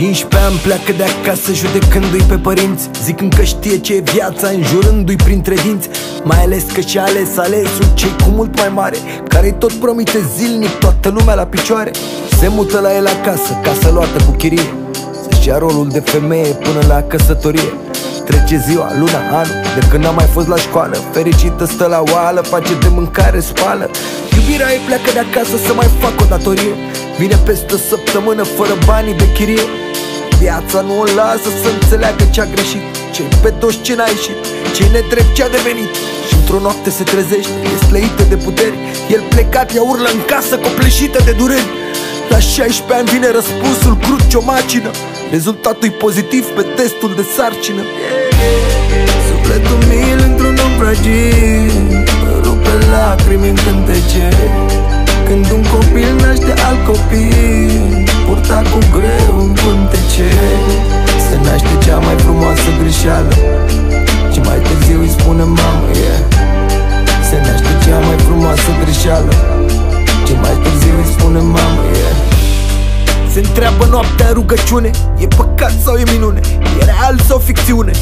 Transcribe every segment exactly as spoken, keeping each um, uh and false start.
cincisprezece ani pleacă de acasă judecându-i pe părinți, zicând că știe ce e viața, înjurându-i printre dinți. Mai ales că și-a ales alesul cei cu mult mai mare, care-i tot promite zilnic toată lumea la picioare. Se mută la el acasă, casă luată cu chirie, să-și ia rolul de femeie până la căsătorie. Trece ziua, luna, anul, de când n-a mai fost la școală. Fericită stă la oală, face de mâncare, spală. Iubirea ei pleacă de acasă să mai facă o datorie. Vine peste o săptămână fără banii de chirie. Viața nu o lasă să înțeleagă ce-a greșit, ce-i pe dos ce n-a ieșit, ce-i nedrept ce-a devenit. Și într-o noapte se trezește, e slăită de puteri. El plecat, ea urlă în casă copleșită de dureri. La șaisprezece ani vine răspunsul crud ce o macină. Rezultatul-i pozitiv pe testul de sarcină. Sufletul mil într-un om fragil, rupe lacrimi în cântece. Când un copil naște alt copil, purta cu greu în cântece. Se naște cea mai frumoasă greșeală, și mai târziu îi spune mamă, yeah. Se naște cea mai frumoasă greșeală, și mai târziu îi spune mamă, yeah. Se întreabă noaptea în rugăciune, e păcat sau e minune, e real sau ficțiune?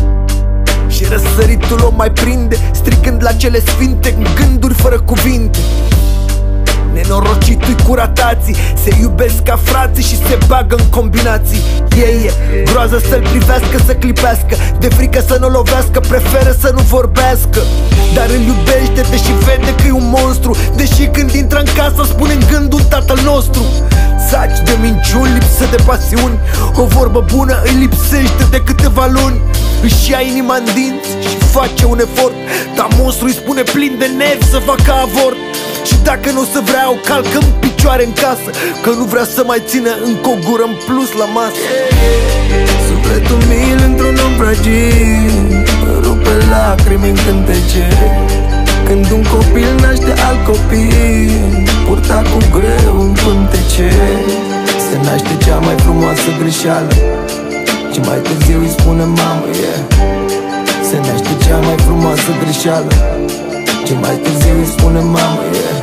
Și răsăritul o mai prinde, stricând la cele sfinte în gânduri fără cuvinte. Nenorocitul-i cu ratații, se iubesc ca frații și se bagă în combinații. Ei e groază să-l privească, să clipească, de frică să nu lovească, preferă să nu vorbească. Dar îl iubește, deși vede că e un monstru, deși când intră în casă spune în gând un tatăl nostru. Saci de minciuni, lipsă de pasiuni, o vorbă bună îi lipsește de câteva luni. Își ia inima în dinți și face un efort, dar monstru îi spune plin de nervi să facă avort. Și dacă nu o să vrea, o calcă în picioare în casă, că nu vrea să mai țină încă o gură în plus la masă. Sufletul mil într-un om fragil, rupe lacrimi în cântece. Când un copil naște alt copil, purta cu greu în cântece. Se naște cea mai frumoasă greșeală, și mai târziu îi spune mamă, yeah. Se naște cea mai frumoasă greșeală, și mai târziu îi spune mamă, yeah.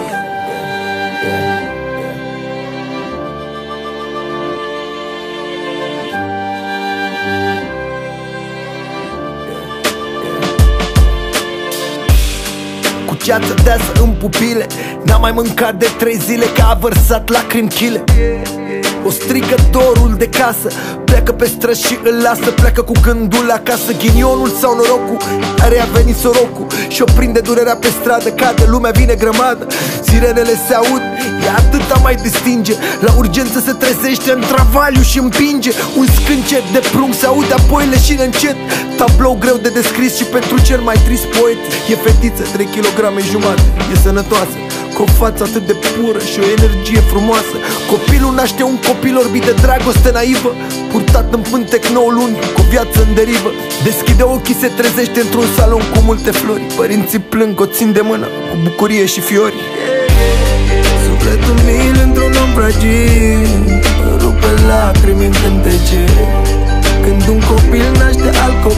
Cu ceață deasă în pupile, n-a mai mâncat de trei zile, că a vărsat lacrimi chile. O strigă dorul de casă, pleacă pe străzi și îl lasă, pleacă cu gândul acasă. Ghinionul sau norocul, are a venit sorocul și-o prinde durerea pe stradă, cade lumea, vine grămadă. Sirenele se aud, ea atâta mai distinge, la urgență se trezește în travaliu și împinge. Un scâncet de prunc se aude, apoi leșine încet. Tablou greu de descris și pentru cel mai trist poet. E fetiță, trei kilograme jumate, e sănătoasă, cu o față atât de pură și o energie frumoasă. Copilul naște un copil orbit de dragoste naivă, purtat în pântec nouă luni, cu viață în derivă. Deschide ochii, se trezește într-un salon cu multe flori. Părinții plâng, o țin de mână, cu bucurie și fiori. Sufletul mil într-un om fragil, rupe lacrimi în cântece. Când un copil naște alt copil,